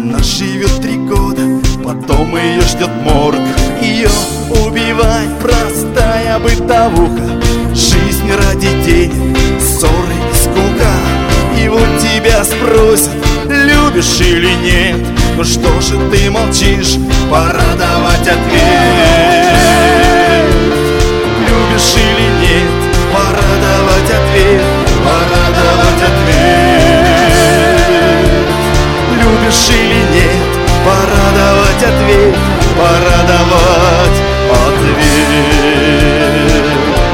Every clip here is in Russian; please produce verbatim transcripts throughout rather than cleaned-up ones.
Она живет три года, потом ее ждет морг. Ее убивает простая бытовуха, жизнь ради денег, ссоры и скука. И вот тебя спросят, любишь или нет. Ну что же ты молчишь, пора давать ответ. Любишь или нет, пора давать ответ, пора давать ответ. Любишь или нет, пора давать ответ, пора давать ответ.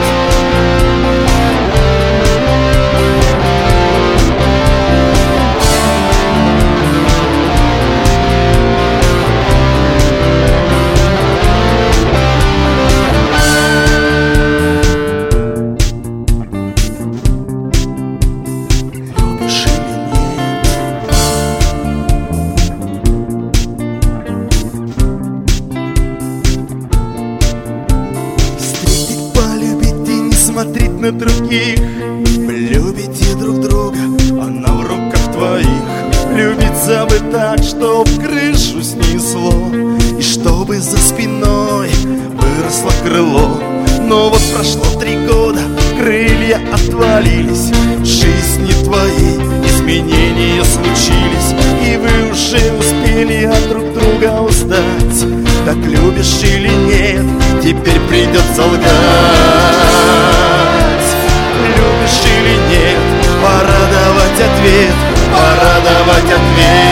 Смотреть на других, любите друг друга, она в руках твоих. Любить бы так, чтоб крышу снесло, и чтобы за спиной выросло крыло. Но вот прошло три года, крылья отвалились, в жизни твоей изменения случились, и вы уже успели от друг друга устать. Так любишь или нет, теперь придется лгать. Любишь или нет, пора давать ответ, пора давать ответ.